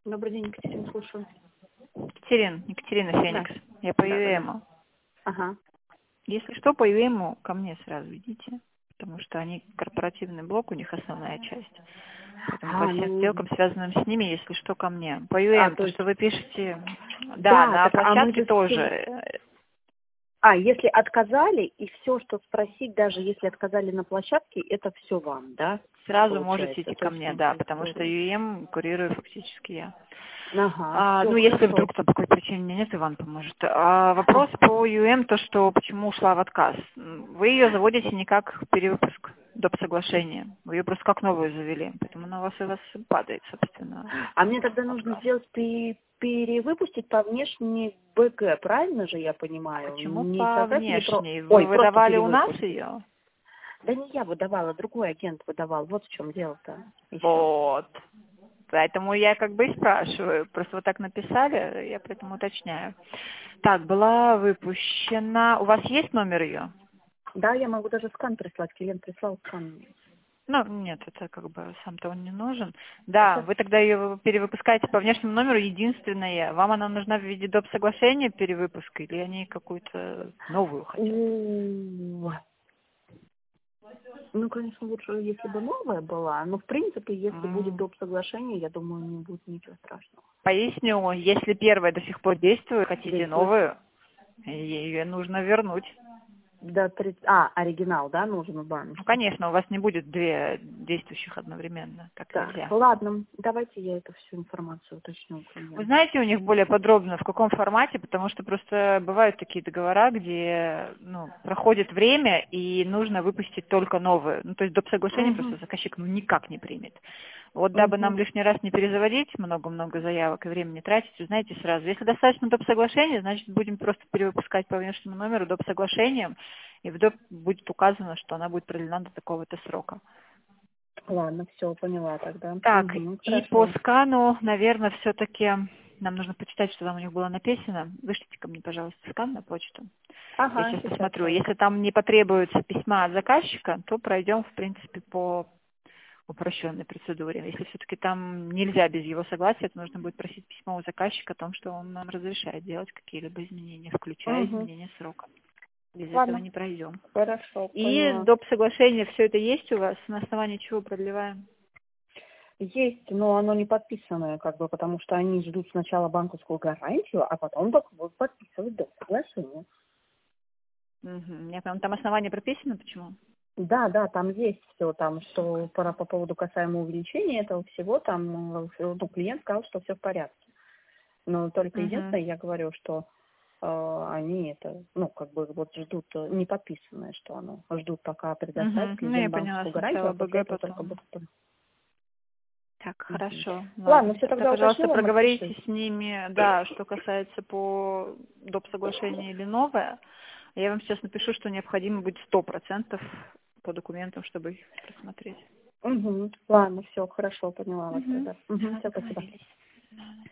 Добрый день, Екатерина, слушаю. Екатерина Да. Феникс. Я по Да, да, да. ЮЭМу. Ага. Если что, по ЮЭМу ко мне сразу идите, потому что они корпоративный блок, у них основная часть. Поэтому по всем Ну, сделкам, связанным с ними, если что, ко мне. По ЮЭМ, то то, есть, что вы пишете, да, да, на так, а мы площадке же тоже. все... если отказали, и все, что спросить, даже если отказали на площадке, это все вам, да, Сразу можете получается? идти То ко есть, мне, ну, да, то есть, потому что ЮЭМ курирую фактически я. ага, все Ну, если хорошо. вдруг по какой причине меня нет, Иван поможет. Вопрос по ЮМ, то, что почему ушла в отказ. Вы ее заводите не как перевыпуск доп. Соглашения. Вы ее просто как новую завели. Поэтому она у вас падает, собственно, А мне тогда нужно отказ. сделать перевыпустить по внешней БГ, правильно же я понимаю? Почему Не по создать или внешней? Вы просто выдавали у нас перевыпуск? ее? Да не я выдавала, другой агент выдавал. Вот в чем дело-то еще. Вот. Поэтому я как бы и спрашиваю. Просто вот так написали, я поэтому уточняю. Так, была выпущена. У вас есть номер ее? Да, я могу даже скан прислать. Клиент прислал скан. Ну, нет, это как бы сам-то он не нужен. Да, Сейчас. вы тогда ее перевыпускаете по внешнему номеру, единственное. Вам она нужна в виде доп. Соглашения перевыпуска, или они какую-то новую хотят? Ну, конечно, лучше, если бы новая была. Но, в принципе, если будет М. доп. Соглашение, я думаю, не будет ничего страшного. Поясню, если первая до сих пор действует, хотите Действует. новую, ее нужно вернуть. Оригинал, да, нужен в Ну, банке. конечно, у вас не будет две действующих одновременно, так Так, нельзя. ладно, давайте я эту всю информацию уточню у Вы клиента. знаете у них более подробно, в каком формате, потому что просто бывают такие договора, где проходит время и нужно выпустить только новые. Ну, то есть доп. Соглашение Угу, просто заказчик никак не примет. Вот дабы угу, нам лишний раз не перезаводить много-много заявок и времени тратить, вы знаете сразу, если достаточно доп. Соглашения, значит будем просто перевыпускать по внешнему номеру доп. Соглашением, и в доп. Будет указано, что она будет продлена до такого-то срока. ладно, все, поняла тогда. Так, Угу, и по хорошо. скану, наверное, все-таки нам нужно почитать, что там у них было написано. Вышлите ко мне, пожалуйста, скан на почту. Я Ага, сейчас сейчас посмотрю. сразу. Если там не потребуется письма от заказчика, то пройдем, в принципе, по упрощенной процедуре. Если все-таки там нельзя без его согласия, то нужно будет просить письмо у заказчика о том, что он нам разрешает делать какие-либо изменения, включая Угу, изменения срока. Без этого ладно, не пройдем. хорошо, И поняла. доп. Соглашение, все это есть у вас, на основании чего продлеваем? Есть, но оно не подписанное, потому что они ждут сначала банковскую гарантию, а потом только будут подписывать доп. Соглашение. Угу. Я прям там основание прописано, почему? Да, да, там есть все, там, что по поводу касаемо увеличения этого всего, там, клиент сказал, что все в порядке. Но только Угу. единственное, я говорю, что они это, вот ждут не подписанное, что оно, ждут пока предоставит Угу. Ну, я клиент поняла, банковскую гарантию, сначала а после БГ, этого только потом. будут... Так, Мгм. хорошо. Ладно, Ладно. все Тогда, тогда пожалуйста, уточнила, проговорите распишись. с ними, да, что касается по доп. Соглашению или новое. Я вам сейчас напишу, что необходимо будет 100% по документам, чтобы их просмотреть. Угу. Ладно, все, хорошо, поняла вас Угу. тогда. Угу, Все, все, спасибо. договорились.